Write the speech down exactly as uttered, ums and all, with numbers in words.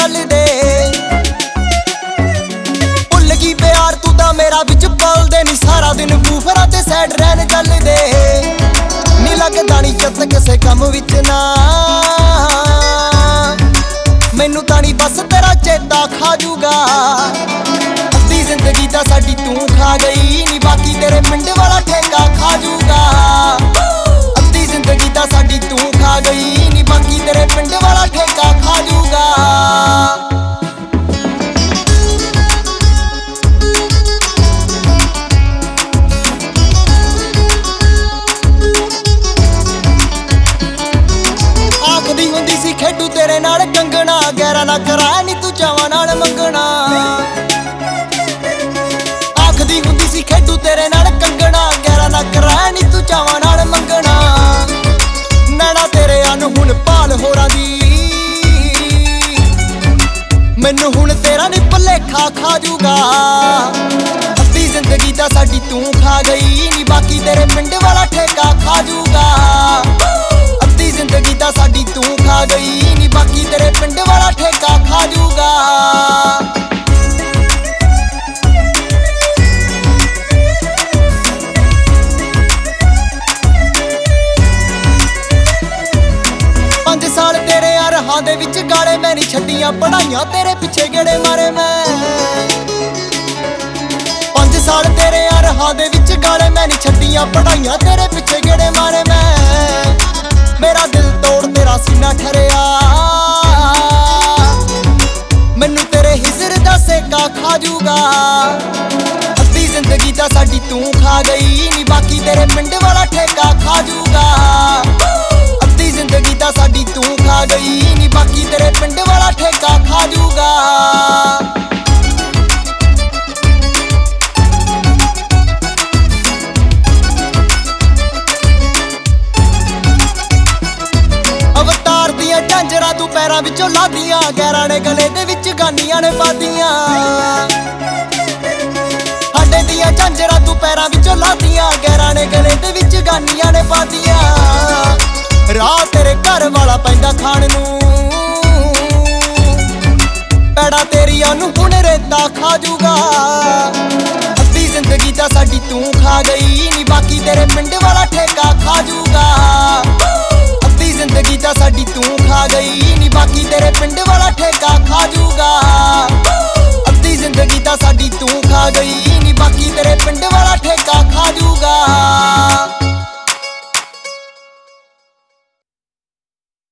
ਚੱਲਦੇ ਭੁੱਲ ਗਈ ਪਿਆਰ ਤੂੰ ਤਾਂ ਮੇਰਾ ਵਿੱਚ ਪਲਦੇ ਨੀ ਸਾਰਾ ਦਿਨ ਬੂਫਰਾਂ ਤੇ ਸੈਡ ਰਹਿਣ ਚੱਲਦੇ ਨੀ ਲੱਗਦਾ ਨੀ ਚਿੱਤ ਕਿਸੇ ਕੰਮ ਵਿੱਚ ਨਾ ਮੈਨੂੰ ਤਾਂ ਨੀ ਬਸ ਤੇਰਾ ਚੇਤਾ ਖਾ ਜੂਗਾ ਅੱਧੀ ਜ਼ਿੰਦਗੀ ਤਾਂ ਸਾਡੀ ਤੂੰ ਖਾ ਗਈ ਨੀ ਬਾਕੀ ਤੇਰੇ ਪਿੰਡ ਵਾਲਾ ਠੇਕਾ ਖਾ ਜੂਗਾ ਅੱਧੀ ਜ਼ਿੰਦਗੀ ਤਾਂ ਸਾਡੀ ਤੂੰ ਖਾ ਗਈ ਨੀ ਬਾਕੀ ਤੇਰੇ ਪਿੰਡ ਵਾਲਾ ਠੇਕਾ ਖਾ ਜੂਗਾ ਆਖਦੀ ਹੁੰਦੀ ਸੀ ਖੇਡੂ ਤੇਰੇ ਨਾਲ ਕੰਗਣਾ ਗੈਰਾ ਨਾ ਕਰਾ ਨੀ ਤੂੰ ਚਾਵਾਂ ਨਾਲ ਮੰਗਣਾ ਆਖਦੀ ਹੁੰਦੀ ਸੀ ਖੇਡੂ ਤੇਰੇ ਨਾਲ ਕੰਗਣਾ ਗੈਰਾ ਨਾ ਕਰਾ ਨੀ ਤੂੰ ਚਾਵਾਂ ਨਾਲ ਮੰਗਣਾ ਨੈਣਾ ਤੇਰੇ ਅਨ ਹੁਣ ਭਾਲ ਹੋਰਾਂ ਦੀ ਮੈਨੂੰ ਹੁਣ ਤੇਰਾ ਨੀ ਭੁਲੇਖਾ ਖਾ ਜੂਗਾ ਅੱਧੀ ਜ਼ਿੰਦਗੀ ਤਾਂ ਸਾਡੀ ਤੂੰ ਖਾ ਗਈ ਨੀ ਬਾਕੀ ਤੇਰੇ ਪਿੰਡ ਵਾਲਾ ਠੇਕਾ ਖਾ ਜੂਗਾ ਅੱਧੀ ਜ਼ਿੰਦਗੀ ਤਾਂ ਸਾਡੀ ਤੂੰ ਖਾ ਗਈ ਨੀ ਬਾਕੀ ਤੇਰੇ ਪਿੰਡ ਵਾਲਾ ਠੇਕਾ ਖਾ ਜੂਗਾ ਪੰਜ ਸਾਲ ਤੇਰੇ ਰਾਹਾਂ ਦੇ ਵਿੱਚ ਗਾਲੇ ਮੈਂ ਨਹੀਂ ਛੱਡੀਆਂ ਪੜਾਈਆਂ ਤੇਰੇ ਪਿੱਛੇ ਗੇੜੇ ਮਾਰੇ ਮੈਂ ਪੰਜ ਸਾਲ ਤੇਰੇ ਰਾਹਾਂ ਦੇ ਵਿੱਚ ਗਾਲੇ ਮੈਂ ਨਹੀਂ ਛੱਡੀਆਂ ਪੜਾਈਆਂ ਤੇਰੇ ਪਿੱਛੇ ਗੇੜੇ ਮਾਰੇ ਮੈਂ ਮੇਰਾ ਦਿਲ ਤੋੜ ਤੇਰਾ ਸੀਨਾ ਠਰਿਆ ਮੈਨੂੰ ਤੇਰੇ ਹਿਜਰ ਦਾ ਸੇਕਾ ਖਾ ਜੂਗਾ ਅੱਧੀ ਜ਼ਿੰਦਗੀ ਤਾਂ ਸਾਡੀ ਤੂੰ ਖਾ ਗਈ ਨੀ ਬਾਕੀ ਤੇਰੇ ਪਿੰਡ ਵਾਲਾ ਠੇਕਾ ਖਾ ਜੂਗਾ ਅੱਧੀ ਜ਼ਿੰਦਗੀ ਤਾਂ ਸਾਡੀ ਤੂੰ ਖਾ ਗਈ ਨੀ ਬਾਕੀ ਤੇਰੇ ਪਿੰਡ ਵਾਲਾ ਠੇਕਾ ਖਾ ਜੂਗਾ ਅਵਤਾਰ ਦੀਆਂ ਝਾਂਜਰਾਂ ਤੂੰ ਪੈਰਾਂ ਵਿੱਚੋਂ ਲਾਦੀਆਂ ਗੈਰਾਂ ਨੇ ਗਲੇ ਦੇ ਵਿੱਚ ਗਾਨੀਆਂ ਨੇ ਪਾਦੀਆਂ ਸਾਡੇ ਦੀਆਂ ਝਾਂਜਰਾਂ ਤੂੰ ਪੈਰਾਂ ਵਿੱਚੋਂ ਲਾਦੀਆਂ ਗੈਰਾਂ ਨੇ ਗਲੇ ਦੇ ਵਿੱਚ ਗਾਨੀਆਂ ਨੇ ਪਾਦੀਆਂ ਰਾਹ ਤੇਰੇ ਘਰ ਵਾਲਾ ਪੈਂਦਾ ਖਾਣ ਨੂੰ